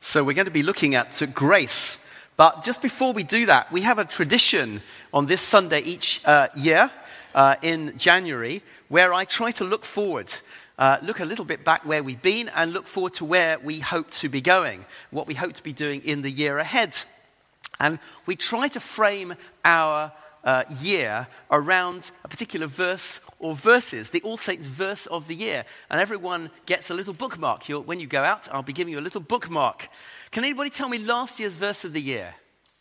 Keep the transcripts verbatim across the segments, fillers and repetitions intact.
So we're going to be looking at uh, grace. But just before we do that, we have a tradition on this Sunday each uh, year uh, in January where I try to look forward, uh, look a little bit back where we've been and look forward to where we hope to be going, what we hope to be doing in the year ahead. And we try to frame our uh, year around a particular verse or verses, the All Saints verse of the year. And everyone gets a little bookmark. You'll, when you go out, I'll be giving you a little bookmark. Can anybody tell me last year's verse of the year?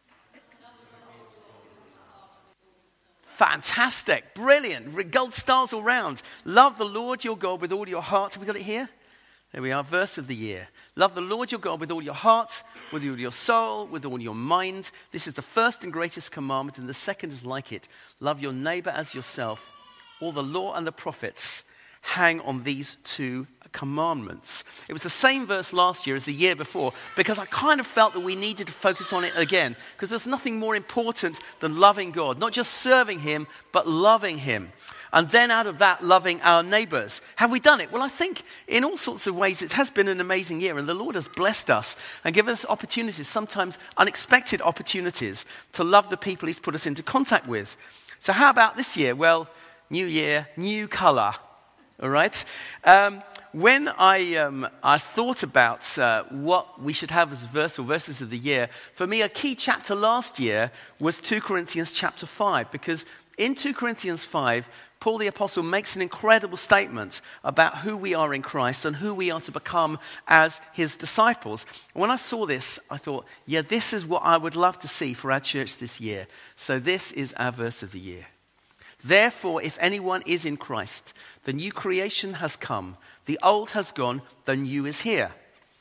Fantastic, brilliant, gold stars all round. Love the Lord your God with all your heart. Have we got it here? There we are, verse of the year. Love the Lord your God with all your heart, with all your soul, with all your mind. This is the first and greatest commandment, and the second is like it. Love your neighbor as yourself. All the law and the prophets hang on these two commandments. It was the same verse last year as the year before because I kind of felt that we needed to focus on it again because there's nothing more important than loving God, not just serving him, but loving him. And then out of that, loving our neighbors. Have we done it? Well, I think in all sorts of ways it has been an amazing year and the Lord has blessed us and given us opportunities, sometimes unexpected opportunities to love the people he's put us into contact with. So how about this year? Well, new year, new color, all right? Um, when I um, I thought about uh, what we should have as verse or verses of the year, for me a key chapter last year was two Corinthians chapter five, because in two Corinthians five, Paul the Apostle makes an incredible statement about who we are in Christ and who we are to become as his disciples. When I saw this, I thought, yeah, this is what I would love to see for our church this year. So this is our verse of the year. Therefore, if anyone is in Christ, the new creation has come, the old has gone, the new is here.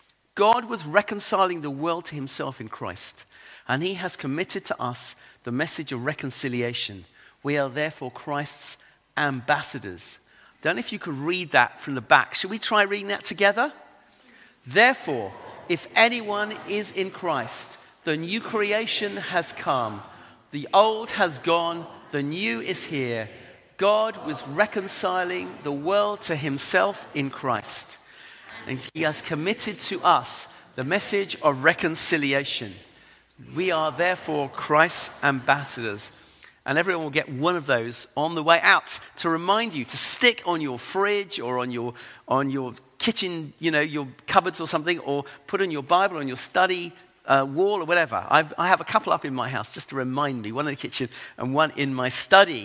God was reconciling the world to himself in Christ, and he has committed to us the message of reconciliation. We are therefore Christ's ambassadors. Don't know if you could read that from the back. Should we try reading that together? Therefore, if anyone is in Christ, the new creation has come, the old has gone, the new is here. God was reconciling the world to himself in Christ. And he has committed to us the message of reconciliation. We are therefore Christ's ambassadors. And everyone will get one of those on the way out to remind you to stick on your fridge or on your on your kitchen, you know, your cupboards or something, or put on your Bible on your study Uh, wall or whatever. I've, I have a couple up in my house just to remind me, one in the kitchen and one in my study.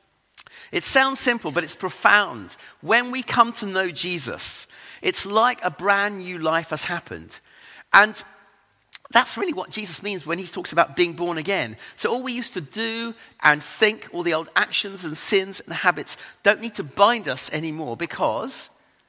It sounds simple, but it's profound. When we come to know Jesus, it's like a brand new life has happened. And that's really what Jesus means when he talks about being born again. So all we used to do and think, all the old actions and sins and habits don't need to bind us anymore, because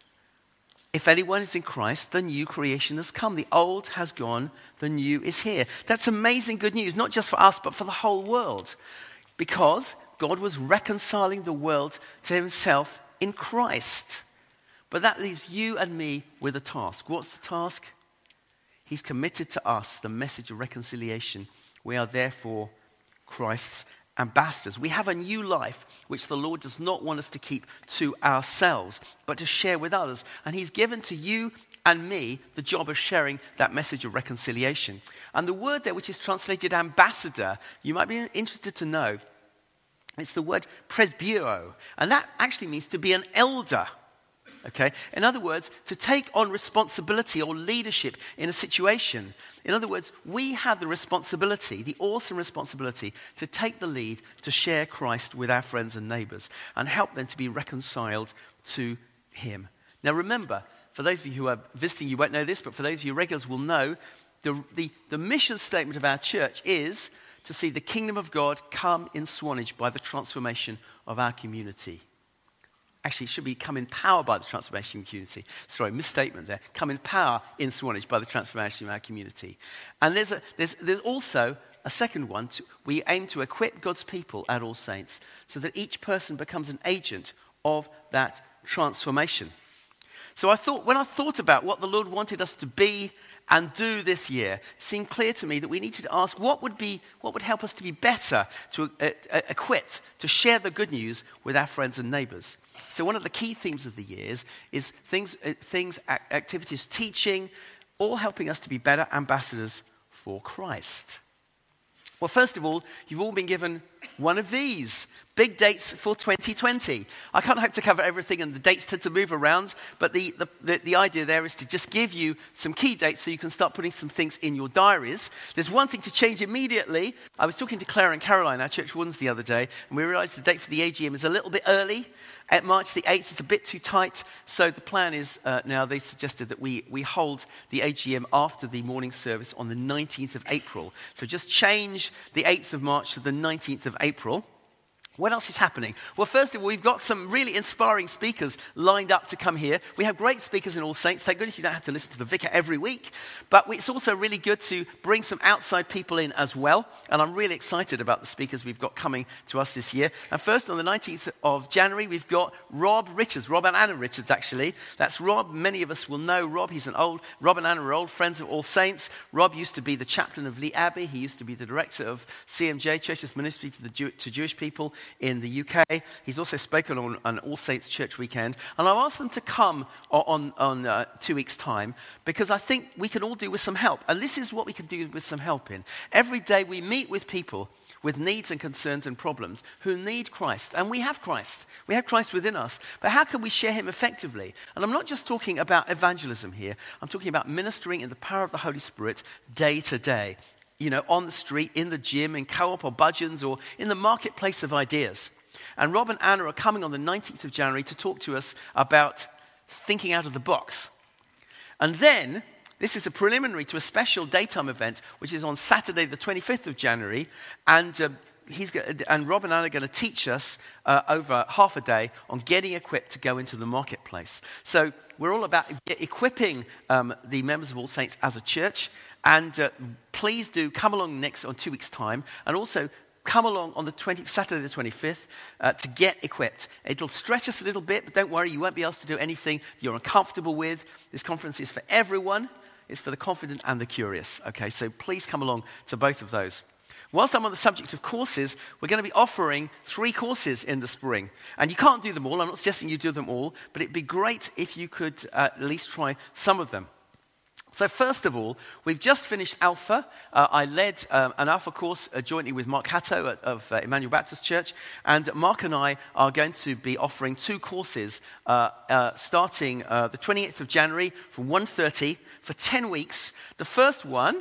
if anyone is in Christ, the new creation has come. The old has gone, the new is here. That's amazing good news, not just for us, but for the whole world. Because God was reconciling the world to himself in Christ. But that leaves you and me with a task. What's the task? He's committed to us the message of reconciliation. We are therefore Christ's ambassadors. We have a new life which the Lord does not want us to keep to ourselves, but to share with others. And he's given to you and me the job of sharing that message of reconciliation. And the word there, which is translated ambassador, you might be interested to know, it's the word presbytero. And that actually means to be an elder. Okay? In other words, to take on responsibility or leadership in a situation. In other words, we have the responsibility, the awesome responsibility, to take the lead, to share Christ with our friends and neighbors and help them to be reconciled to him. Now remember, for those of you who are visiting, you won't know this, but for those of you regulars will know, the, the, the mission statement of our church is to see the kingdom of God come in Swanage by the transformation of our community. Actually, it should be come in power by the transformation of community. Sorry, misstatement there. Come in power in Swanage by the transformation of our community. And there's, a, there's, there's also a second one. To, we aim to equip God's people at All Saints so that each person becomes an agent of that transformation. So I thought, when I thought about what the Lord wanted us to be and do this year, it seemed clear to me that we needed to ask what would be, what would help us to be better, to uh, uh, equipped to share the good news with our friends and neighbors. So one of the key themes of the years is things, uh, things, activities, teaching, all helping us to be better ambassadors for Christ. Well, first of all, you've all been given one of these. Big dates for twenty twenty. I can't hope to cover everything, and the dates tend to move around, but the, the, the, the idea there is to just give you some key dates so you can start putting some things in your diaries. There's one thing to change immediately. I was talking to Claire and Caroline, our church wardens, the other day, and we realized the date for the A G M is a little bit early. At March the eighth, it's a bit too tight, so the plan is uh, now they suggested that we, we hold the A G M after the morning service on the nineteenth of April. So just change the eighth of March to the nineteenth of April. What else is happening? Well, first of all, we've got some really inspiring speakers lined up to come here. We have great speakers in All Saints. Thank goodness you don't have to listen to the vicar every week. But it's also really good to bring some outside people in as well. And I'm really excited about the speakers we've got coming to us this year. And first, on the nineteenth of January, we've got Rob Richards. Rob and Anna Richards, actually. That's Rob. Many of us will know Rob. He's an old, Rob and Anna are old friends of All Saints. Rob used to be the chaplain of Lee Abbey. He used to be the director of C M J, Church's Ministry to, the Jew, to Jewish people in the U K. He's also spoken on an All Saints Church weekend. And I've asked them to come on, on uh, two weeks' time because I think we can all do with some help. And this is what we can do with some help in. Every day we meet with people with needs and concerns and problems who need Christ. And we have Christ. We have Christ within us. But how can we share him effectively? And I'm not just talking about evangelism here. I'm talking about ministering in the power of the Holy Spirit day to day. You know, on the street, in the gym, in Co-op or Budgeons, or in the marketplace of ideas. And Rob and Anna are coming on the nineteenth of January to talk to us about thinking out of the box. And then, this is a preliminary to a special daytime event, which is on Saturday the twenty-fifth of January. And uh, he's go- and Rob and Anna are going to teach us uh, over half a day on getting equipped to go into the marketplace. So we're all about equipping um, the members of All Saints as a church. And uh, please do come along next on two weeks' time. And also, come along on the twentieth, Saturday the twenty-fifth uh, to get equipped. It'll stretch us a little bit, but don't worry, you won't be asked to do anything you're uncomfortable with. This conference is for everyone. It's for the confident and the curious. Okay, so please come along to both of those. Whilst I'm on the subject of courses, we're going to be offering three courses in the spring. And you can't do them all. I'm not suggesting you do them all, but it'd be great if you could uh, at least try some of them. So first of all, we've just finished Alpha. Uh, I led um, an Alpha course uh, jointly with Mark Hatto at, of uh, Emmanuel Baptist Church. And Mark and I are going to be offering two courses uh, uh, starting uh, the twenty-eighth of January from one thirty for ten weeks. The first one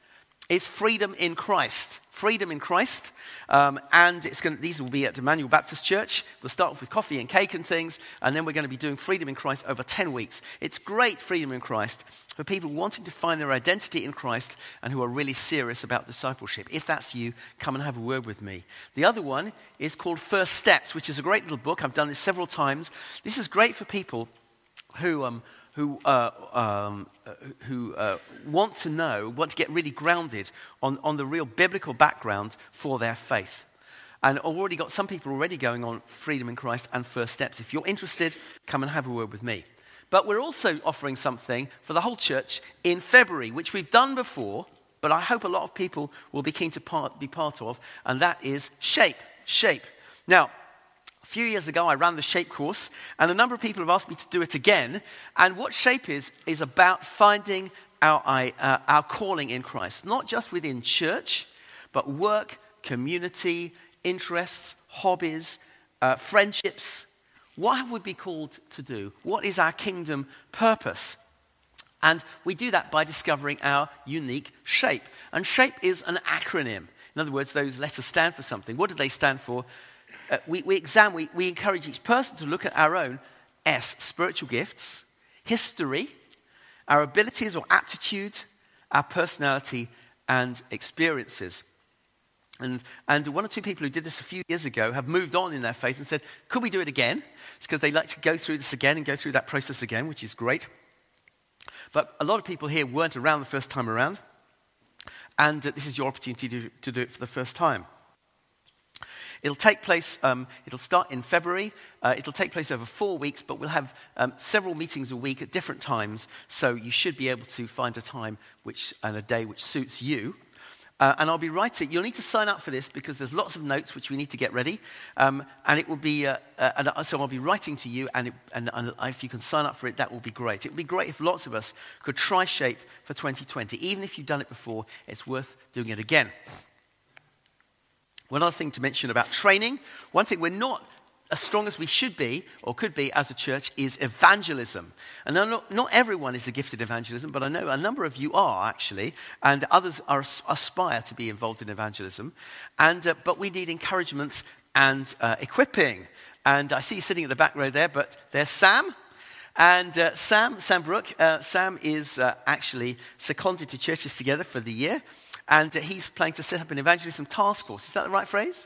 is Freedom in Christ. Freedom in Christ. Um, and it's going to, these will be at Emmanuel Baptist Church. We'll start off with coffee and cake and things, and then we're going to be doing Freedom in Christ over ten weeks. It's great Freedom in Christ for people wanting to find their identity in Christ and who are really serious about discipleship. If that's you, come and have a word with me. The other one is called First Steps, which is a great little book. I've done this several times. This is great for people who... Um, who uh, um, uh, who uh, want to know, want to get really grounded on, on the real biblical background for their faith. And I've already got some people already going on Freedom in Christ and First Steps. If you're interested, come and have a word with me. But we're also offering something for the whole church in February, which we've done before, but I hope a lot of people will be keen to part, be part of, and that is SHAPE. SHAPE. Now, a few years ago, I ran the SHAPE course, and a number of people have asked me to do it again. And what SHAPE is, is about finding our, uh, our calling in Christ, not just within church, but work, community, interests, hobbies, uh, friendships. What have we been called to do? What is our kingdom purpose? And we do that by discovering our unique SHAPE. And SHAPE is an acronym. In other words, those letters stand for something. What do they stand for? Uh, we, we examine, we, we encourage each person to look at our own S, spiritual gifts, history, our abilities or aptitude, our personality, and experiences. And, and one or two people who did this a few years ago have moved on in their faith and said, could we do it again? It's because they like to go through this again and go through that process again, which is great. But a lot of people here weren't around the first time around. And uh, this is your opportunity to, to do it for the first time. It'll take place, um, it'll start in February, uh, it'll take place over four weeks, but we'll have um, several meetings a week at different times, so you should be able to find a time which and a day which suits you. Uh, and I'll be writing. You'll need to sign up for this because there's lots of notes which we need to get ready. Um, and it will be, uh, uh, and so I'll be writing to you, and, it, and, and if you can sign up for it, that will be great. It would be great if lots of us could try Shape for twenty twenty. Even if you've done it before, it's worth doing it again. One other thing to mention about training, one thing we're not as strong as we should be, or could be as a church, is evangelism. And not, not everyone is a gifted evangelism, but I know a number of you are, actually, and others are, aspire to be involved in evangelism. And uh, But we need encouragement and uh, equipping. And I see you sitting at the back row there, but there's Sam. And uh, Sam, Sam Brooke, uh, Sam is uh, actually seconded to Churches Together for the year, and uh, he's planning to set up an evangelism task force. Is that the right phrase?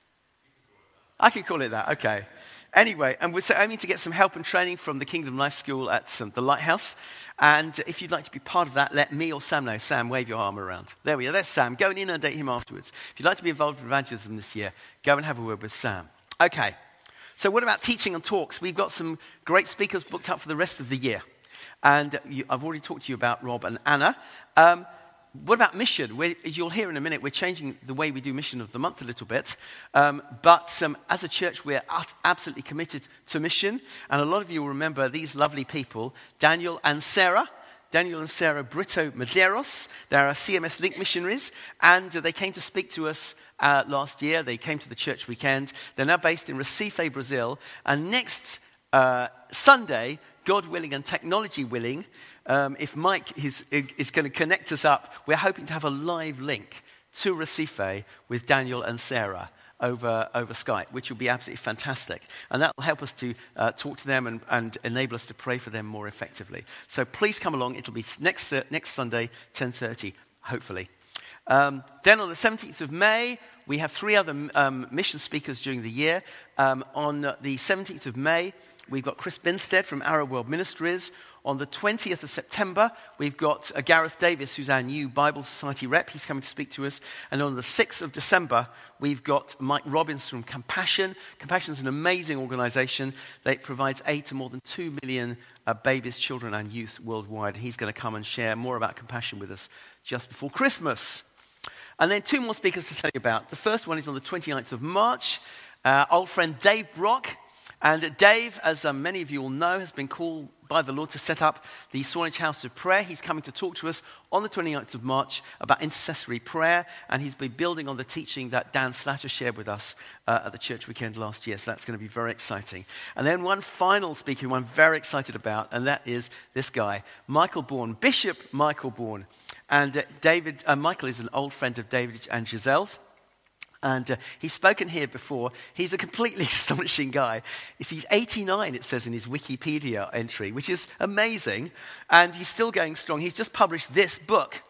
I can call it that, okay. Anyway, and we're aiming to get some help and training from the Kingdom Life School at um, the Lighthouse. And if you'd like to be part of that, let me or Sam know. Sam, wave your arm around. There we are, there's Sam. Go and inundate him afterwards. If you'd like to be involved in evangelism this year, go and have a word with Sam. Okay, so what about teaching and talks? We've got some great speakers booked up for the rest of the year. And you, I've already talked to you about Rob and Anna. Um, What about mission? We're, as you'll hear in a minute, we're changing the way we do Mission of the Month a little bit. Um, but um, as a church, we're absolutely committed to mission. And a lot of you will remember these lovely people, Daniel and Sarah. Daniel and Sarah Brito Medeiros. They're our C M S Link missionaries. And uh, they came to speak to us uh, last year. They came to the church weekend. They're now based in Recife, Brazil. And next uh, Sunday, God willing and technology willing, Um, if Mike is, is going to connect us up, we're hoping to have a live link to Recife with Daniel and Sarah over, over Skype, which will be absolutely fantastic. And that will help us to uh, talk to them and, and enable us to pray for them more effectively. So please come along. It'll be next, uh, next Sunday, ten thirty, hopefully. Um, then on the seventeenth of May, we have three other um, mission speakers during the year. Um, on the seventeenth of May, we've got Chris Binstead from Arrow World Ministries. On the twentieth of September, we've got uh, Gareth Davis, who's our new Bible Society rep. He's coming to speak to us. And on the sixth of December, we've got Mike Robbins from Compassion. Compassion is an amazing organization that provides aid to more than two million uh, babies, children, and youth worldwide. He's going to come and share more about Compassion with us just before Christmas. And then two more speakers to tell you about. The first one is on the twenty-ninth of March. Uh, old friend Dave Brock. And Dave, as um, many of you will know, has been called by the Lord to set up the Sawnage House of Prayer. He's coming to talk to us on the twenty-ninth of March about intercessory prayer, and he's been building on the teaching that Dan Slatter shared with us uh, at the church weekend last year, so that's going to be very exciting. And then one final speaker who I'm very excited about, and that is this guy, Michael Bourne, Bishop Michael Bourne. And uh, David, uh, Michael is an old friend of David and Giselle's. And uh, he's spoken here before. He's a completely astonishing guy. He's eighty-nine, it says in his Wikipedia entry, which is amazing. And he's still going strong. He's just published this book.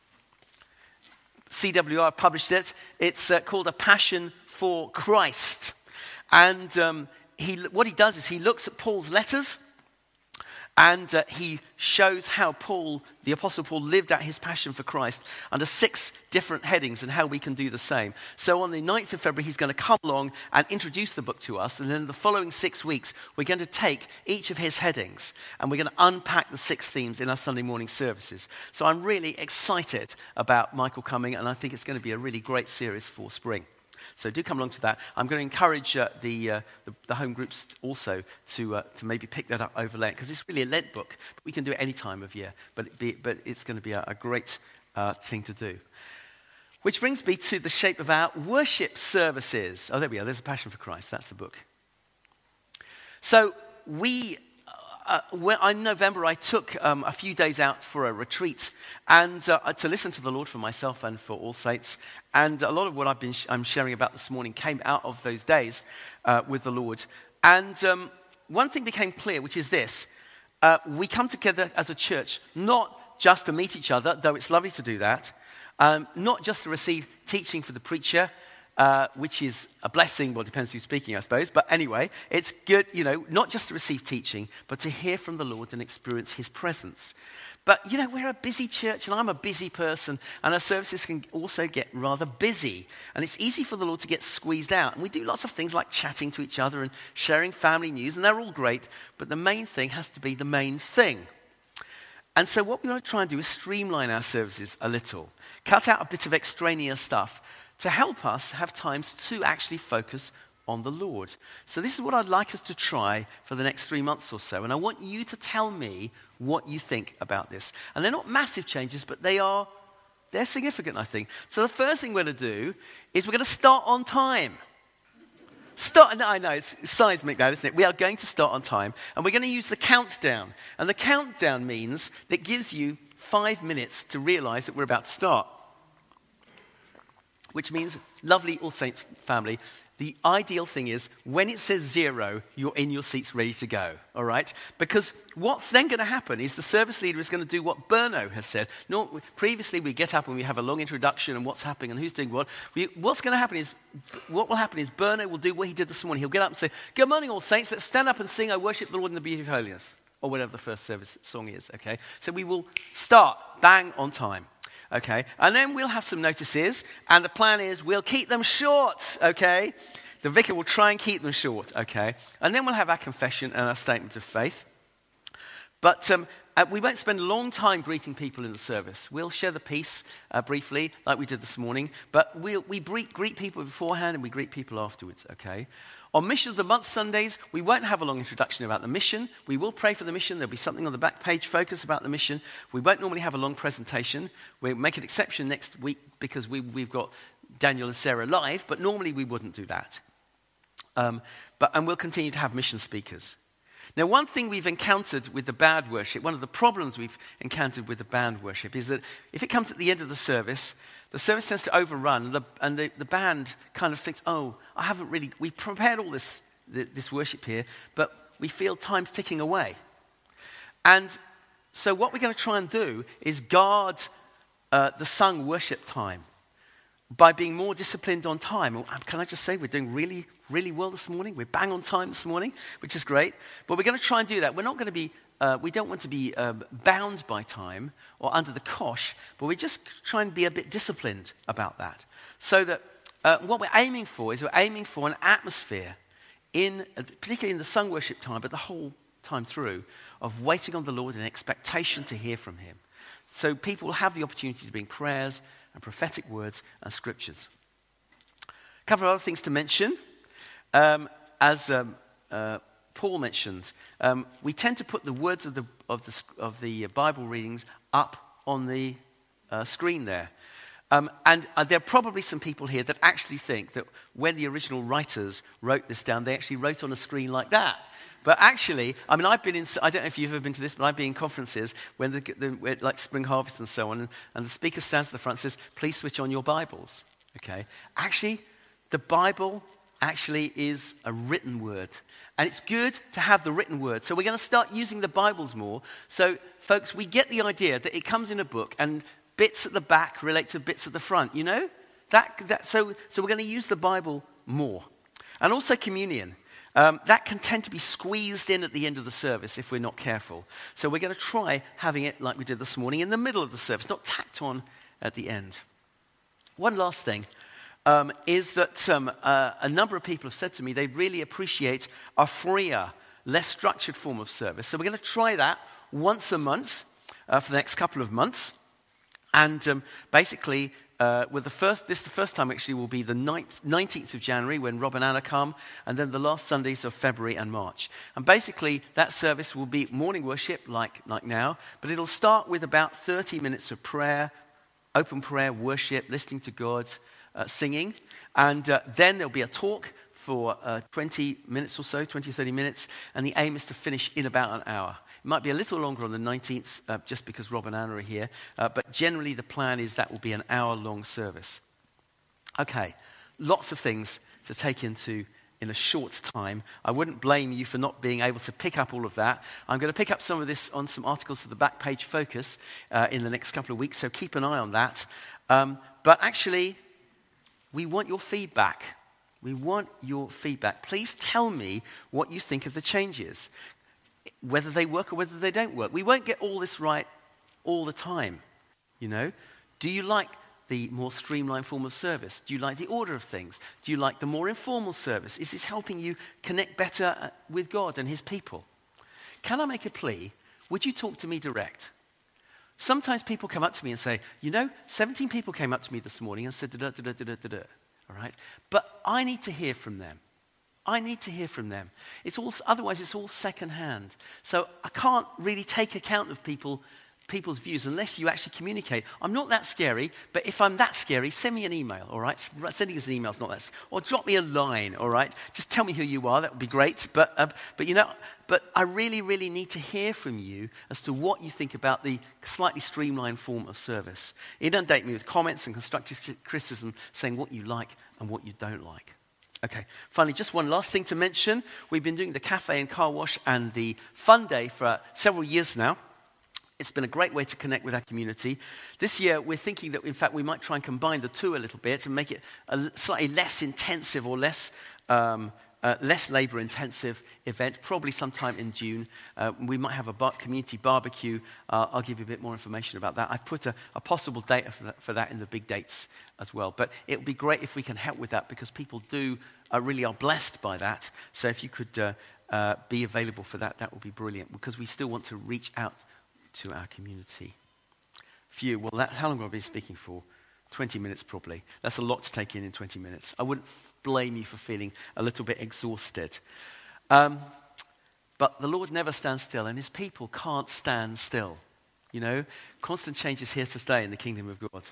C W R published it. It's uh, called A Passion for Christ. And um, he, what he does is he looks at Paul's letters, and uh, he shows how Paul, the Apostle Paul, lived out his passion for Christ under six different headings and how we can do the same. So on the ninth of February, he's going to come along and introduce the book to us. And then the following six weeks, we're going to take each of his headings and we're going to unpack the six themes in our Sunday morning services. So I'm really excited about Michael coming, and I think it's going to be a really great series for spring. So do come along to that. I'm going to encourage uh, the, uh, the the home groups also to uh, to maybe pick that up over Lent, because it's really a Lent book. But we can do it any time of year, but it be, but it's going to be a, a great uh, thing to do. Which brings me to the shape of our worship services. Oh, there we are. There's A Passion for Christ. That's the book. So we. Uh, when, in November, I took um, a few days out for a retreat and uh, to listen to the Lord for myself and for All Saints. And a lot of what I've been sh- I'm sharing about this morning came out of those days uh, with the Lord. And um, one thing became clear, which is this. Uh, we come together as a church, not just to meet each other, though it's lovely to do that, um, not just to receive teaching for the preacher, Uh, which is a blessing. Well, it depends who's speaking, I suppose. But anyway, it's good, you know, not just to receive teaching, but to hear from the Lord and experience his presence. But, you know, we're a busy church, and I'm a busy person, and our services can also get rather busy. And it's easy for the Lord to get squeezed out. And we do lots of things like chatting to each other and sharing family news, and they're all great. But the main thing has to be the main thing. And so what we want to try and do is streamline our services a little, cut out a bit of extraneous stuff to help us have times to actually focus on the Lord. So this is what I'd like us to try for the next three months or so. And I want you to tell me what you think about this. And they're not massive changes, but they are, they're significant, I think. So the first thing we're going to do is we're going to start on time. Start, no, I know, it's seismic that, isn't it? We are going to start on time, and we're going to use the countdown. And the countdown means that it gives you five minutes to realize that we're about to start. Which means, lovely All Saints family, the ideal thing is when it says zero, you're in your seats ready to go, all right? Because what's then going to happen is the service leader is going to do what Berno has said. No, previously, we get up and we have a long introduction and what's happening and who's doing what. We, what's going to happen is, what will happen is Berno will do what he did this morning. He'll get up and say, "Good morning, All Saints. Let's stand up and sing, I worship the Lord in the beauty of holiness," or whatever the first service song is, okay? So we will start bang on time. Okay, and then we'll have some notices, and the plan is we'll keep them short, okay? The vicar will try and keep them short, okay? And then we'll have our confession and our statement of faith. But um, uh, we won't spend a long time greeting people in the service. We'll share the peace uh, briefly, like we did this morning, but we'll, we greet, greet people beforehand and we greet people afterwards, okay? On Mission of the Month Sundays, we won't have a long introduction about the mission. We will pray for the mission. There'll be something on the back page focus about the mission. We won't normally have a long presentation. We'll make an exception next week because we, we've got Daniel and Sarah live, but normally we wouldn't do that. Um, but, and we'll continue to have mission speakers. Now, one thing we've encountered with the band worship, one of the problems we've encountered with the band worship is that if it comes at the end of the service, the service tends to overrun, and the, and the, the band kind of thinks, oh, I haven't really, we've prepared all this, this worship here, but we feel time's ticking away. And so what we're going to try and do is guard uh, the sung worship time by being more disciplined on time. Can I just say we're doing really, really well this morning? We're bang on time this morning, which is great. But we're going to try and do that. We're not going to be, uh, we don't want to be uh, bound by time or under the cosh, but we just try and be a bit disciplined about that. So that uh, what we're aiming for is we're aiming for an atmosphere, in, particularly in the sung worship time, but the whole time through, of waiting on the Lord and expectation to hear from him. So people will have the opportunity to bring prayers and prophetic words and scriptures. A couple of other things to mention. Um, as um, uh, Paul mentioned, um, we tend to put the words of the, of the, of the Bible readings up on the uh, screen there. Um, and uh, there are probably some people here that actually think that when the original writers wrote this down, they actually wrote on a screen like that. But actually, I mean, I've been in, I don't know if you've ever been to this, but I've been in conferences when the, the like Spring Harvest and so on, and, and the speaker stands at the front and says, please switch on your Bibles, okay? Actually, the Bible actually is a written word. And it's good to have the written word. So we're going to start using the Bibles more. So, folks, we get the idea that it comes in a book, and bits at the back relate to bits at the front, you know? That, that, so, so we're going to use the Bible more. And also communion. Um, that can tend to be squeezed in at the end of the service if we're not careful. So we're going to try having it like we did this morning in the middle of the service, not tacked on at the end. One last thing um, is that um, uh, a number of people have said to me they really appreciate a freer, less structured form of service. So we're going to try that once a month uh, for the next couple of months. And um, basically, uh, with the first, this the first time actually will be the ninth, nineteenth of January when Rob and Anna come, and then the last Sundays of February and March. And basically, that service will be morning worship like, like now, but it'll start with about thirty minutes of prayer, open prayer, worship, listening to God, uh, singing, and uh, then there'll be a talk for uh, twenty minutes or so, twenty, thirty minutes, and the aim is to finish in about an hour. It might be a little longer on the nineteenth, uh, just because Rob and Anna are here, uh, but generally the plan is that will be an hour-long service. Okay, lots of things to take into in a short time. I wouldn't blame you for not being able to pick up all of that. I'm going to pick up some of this on some articles for the back page focus uh, in the next couple of weeks, so keep an eye on that. Um, but actually, we want your feedback. We want your feedback. Please tell me what you think of the changes, whether they work or whether they don't work. We won't get all this right all the time, you know. Do you like the more streamlined form of service? Do you like the order of things? Do you like the more informal service? Is this helping you connect better with God and his people? Can I make a plea? Would you talk to me direct? Sometimes people come up to me and say, you know, seventeen people came up to me this morning and said, da da da da da da da. All right? But I need to hear from them. I need to hear from them. It's all, otherwise, it's all secondhand. So I can't really take account of people, people's views unless you actually communicate. I'm not that scary, but if I'm that scary, send me an email, all right? Sending us an email is not that scary. Or drop me a line, all right? Just tell me who you are. That would be great. But, uh, but you know, but I really, really need to hear from you as to what you think about the slightly streamlined form of service. Inundate me with comments and constructive criticism saying what you like and what you don't like. Okay, finally, just one last thing to mention. We've been doing the cafe and car wash and the fun day for several years now. It's been a great way to connect with our community. This year, we're thinking that, in fact, we might try and combine the two a little bit and make it a slightly less intensive or less um, uh, less labor-intensive event, probably sometime in June. Uh, we might have a bar- community barbecue. Uh, I'll give you a bit more information about that. I've put a, a possible date for that, for that in the big dates as well. But it would be great if we can help with that because people do uh, really are blessed by that. So if you could uh, uh, be available for that, that would be brilliant because we still want to reach out to our community. Phew, well, that, how long have I been speaking for? twenty minutes probably. That's a lot to take in in twenty minutes. I wouldn't f- blame you for feeling a little bit exhausted. Um, but the Lord never stands still, and his people can't stand still. You know, constant change is here to stay in the kingdom of God.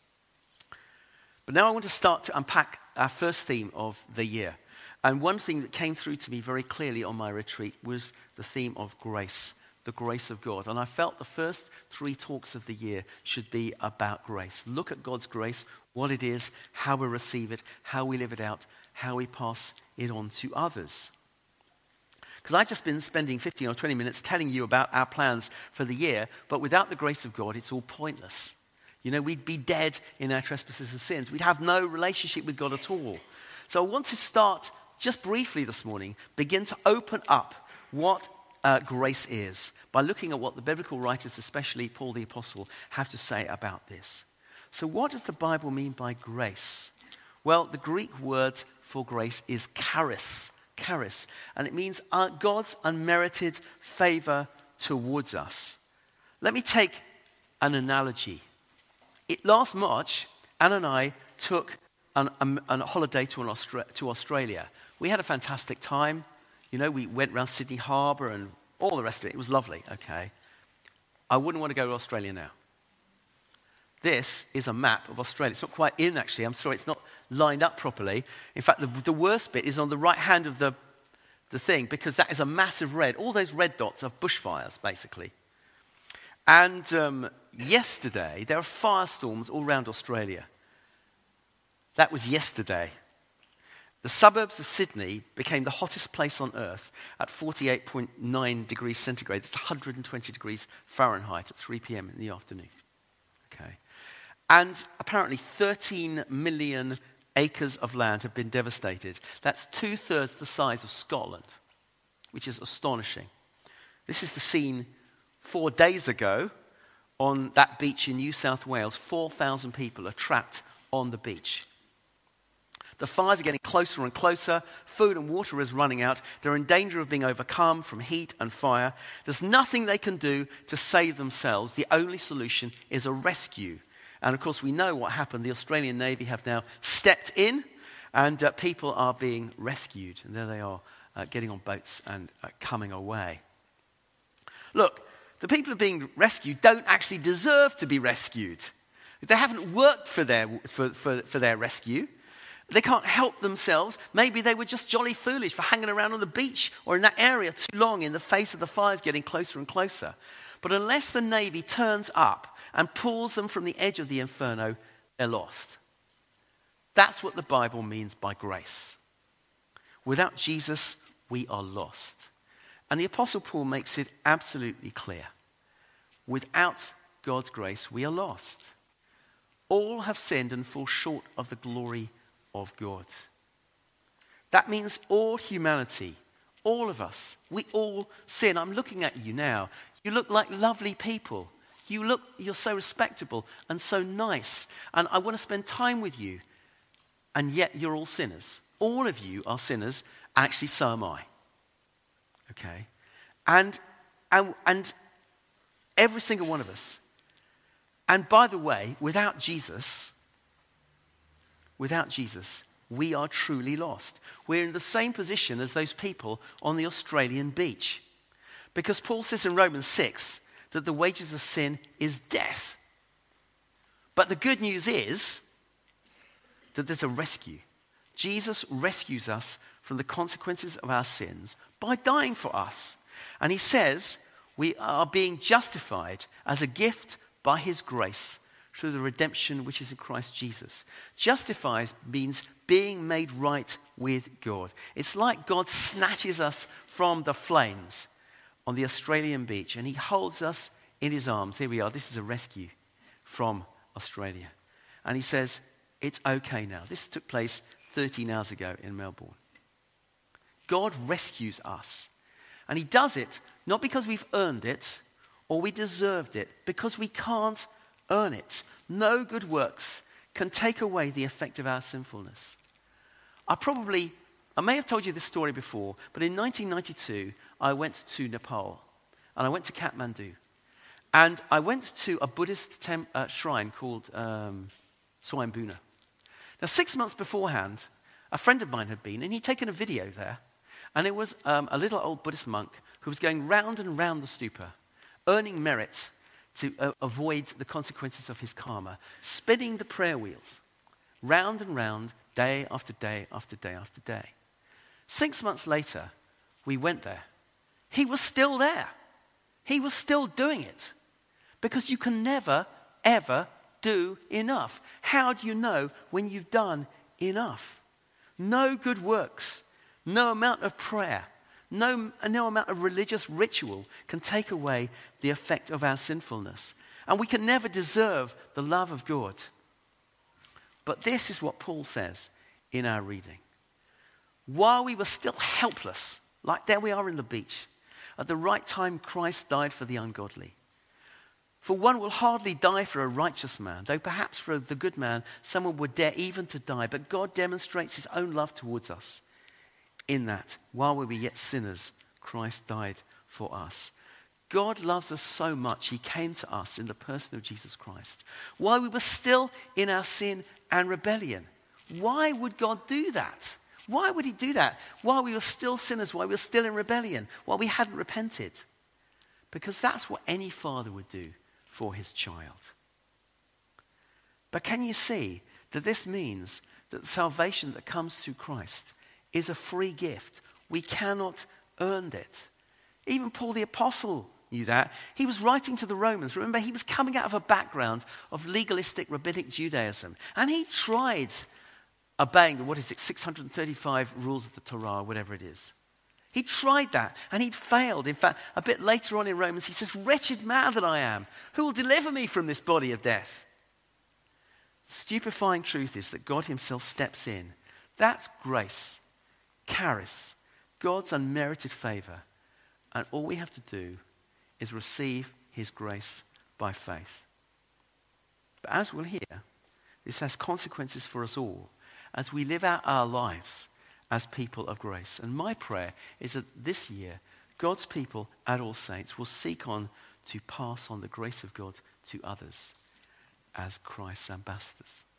But now I want to start to unpack our first theme of the year. And one thing that came through to me very clearly on my retreat was the theme of grace. The grace of God. And I felt the first three talks of the year should be about grace. Look at God's grace, what it is, how we receive it, how we live it out, how we pass it on to others. Because I've just been spending fifteen or twenty minutes telling you about our plans for the year, but without the grace of God, it's all pointless. You know, we'd be dead in our trespasses and sins. We'd have no relationship with God at all. So I want to start just briefly this morning, begin to open up what Uh, grace is by looking at what the biblical writers, especially Paul the Apostle, have to say about this. So what does the Bible mean by grace? Well, the Greek word for grace is charis, charis, and it means uh, God's unmerited favor towards us. Let me take an analogy. It, last March, Anne and I took an, um, an holiday to, an Austra- to Australia. We had a fantastic time. You know, we went around Sydney Harbour and all the rest of it. It was lovely, okay. I wouldn't want to go to Australia now. This is a map of Australia. It's not quite in, actually. I'm sorry, it's not lined up properly. In fact, the, the worst bit is on the right hand of the, the thing because that is a massive red. All those red dots are bushfires, basically. And um, yesterday, there are firestorms all around Australia. That was yesterday. The suburbs of Sydney became the hottest place on earth at forty-eight point nine degrees centigrade. That's one hundred twenty degrees Fahrenheit at three p.m. in the afternoon. Okay. And apparently thirteen million acres of land have been devastated. That's two-thirds the size of Scotland, which is astonishing. This is the scene four days ago on that beach in New South Wales. four thousand people are trapped on the beach. The fires are getting closer and closer. Food and water is running out. They're in danger of being overcome from heat and fire. There's nothing they can do to save themselves. The only solution is a rescue. And of course, we know what happened. The Australian Navy have now stepped in, and uh, people are being rescued. And there they are, uh, getting on boats and uh, coming away. Look, the people who are being rescued don't actually deserve to be rescued. They haven't worked for their, for, for, for their rescue. They can't help themselves. Maybe they were just jolly foolish for hanging around on the beach or in that area too long in the face of the fires getting closer and closer. But unless the Navy turns up and pulls them from the edge of the inferno, they're lost. That's what the Bible means by grace. Without Jesus, we are lost. And the Apostle Paul makes it absolutely clear. Without God's grace, we are lost. All have sinned and fall short of the glory of God. That means all humanity, all of us, we all sin. I'm looking at you now. You look like lovely people. You look, you're so respectable and so nice. And I want to spend time with you. And yet you're all sinners. All of you are sinners. Actually, so am I. Okay? And, and, and every single one of us And by the way, without Jesus, without Jesus, we are truly lost. We're in the same position as those people on the Australian beach. Because Paul says in Romans six that the wages of sin is death. But the good news is that there's a rescue. Jesus rescues us from the consequences of our sins by dying for us. And he says we are being justified as a gift by his grace through the redemption which is in Christ Jesus. Justified means being made right with God. It's like God snatches us from the flames on the Australian beach and he holds us in his arms. Here we are. This is a rescue from Australia. And he says, it's okay now. This took place thirteen hours ago in Melbourne. God rescues us. And he does it not because we've earned it or we deserved it, because we can't earn it. No good works can take away the effect of our sinfulness. I probably, I may have told you this story before, but in nineteen ninety-two, I went to Nepal and I went to Kathmandu. And I went to a Buddhist temp, uh, shrine called um, Swayambuna. Now, six months beforehand, a friend of mine had been, and he'd taken a video there. And it was um, a little old Buddhist monk who was going round and round the stupa, earning merit to uh, avoid the consequences of his karma, spinning the prayer wheels, round and round, day after day after day after day. Six months later, we went there. He was still there. He was still doing it. Because you can never, ever do enough. How do you know when you've done enough? No good works, no amount of prayer, no, no amount of religious ritual can take away the effect of our sinfulness. And we can never deserve the love of God. But this is what Paul says in our reading. While we were still helpless, like there we are in the beach, at the right time Christ died for the ungodly. For one will hardly die for a righteous man, though perhaps for the good man someone would dare even to die. But God demonstrates his own love towards us in that, while we were yet sinners, Christ died for us. God loves us so much, he came to us in the person of Jesus Christ. While we were still in our sin and rebellion. Why would God do that? Why would he do that? While we were still sinners, while we were still in rebellion, while we hadn't repented. Because that's what any father would do for his child. But can you see that this means that the salvation that comes through Christ is a free gift? We cannot earn it. Even Paul the Apostle knew that. He was writing to the Romans. Remember, he was coming out of a background of legalistic rabbinic Judaism. And he tried obeying the, what is it, six hundred thirty-five rules of the Torah, whatever it is. He tried that, and he'd failed. In fact, a bit later on in Romans, he says, "Wretched man that I am, who will deliver me from this body of death?" Stupefying truth is that God himself steps in. That's grace, charis, God's unmerited favor. And all we have to do is receive his grace by faith. But as we'll hear, this has consequences for us all as we live out our lives as people of grace. And my prayer is that this year, God's people at All Saints will seek on to pass on the grace of God to others as Christ's ambassadors.